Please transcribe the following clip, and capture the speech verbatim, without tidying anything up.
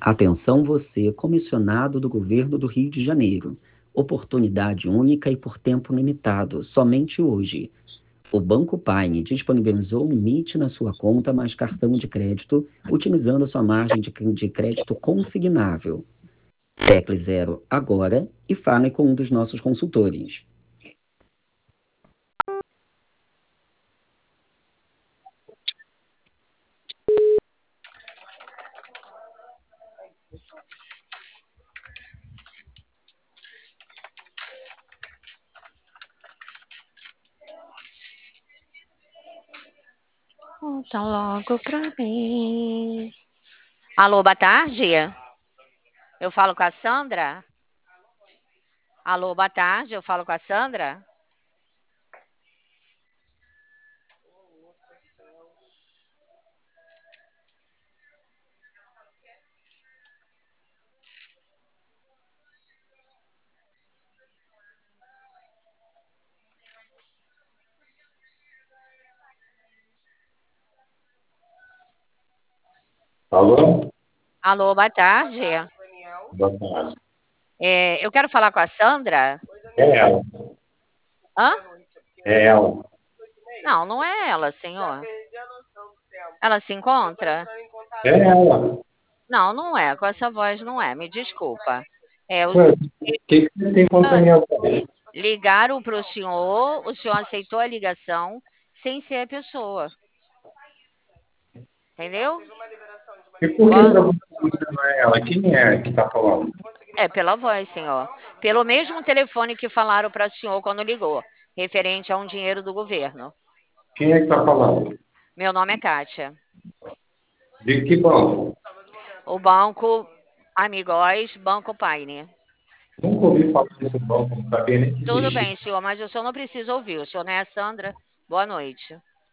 Atenção você, comissionado do Governo do Rio de Janeiro. Oportunidade única e por tempo limitado, somente hoje. O Banco Paine disponibilizou um limite na sua conta mais cartão de crédito, utilizando a sua margem de de crédito consignável. Tecle zero agora e fale com um dos nossos consultores. Conta logo pra mim. Alô, boa tarde. Eu falo com a Sandra? Alô, boa tarde. Eu falo com a Sandra? Alô? Alô, boa tarde. Boa tarde. É, eu quero falar com a Sandra. É ela. Hã? É ela. Não, não é ela, senhor. Ela se encontra? É ela. Não, não é. Com essa voz não é. Me desculpa. É, o Ué, o que, que você tem contra a minha voz? ligaram para o senhor, o senhor aceitou a ligação sem ser a pessoa. Entendeu? E por que Ó, para você você não é ela? Quem é que está falando? é pela voz, senhor. Pelo mesmo telefone que falaram para o senhor quando ligou, referente a um dinheiro do governo. Quem é que está falando? Meu nome é Kátia. De que banco? O banco Amigóis, Banco Paine. Nunca ouvi falar desse banco, não sabia nem que Tudo existia. bem, senhor, mas o senhor não precisa ouvir. O senhor não é a Sandra? Boa noite.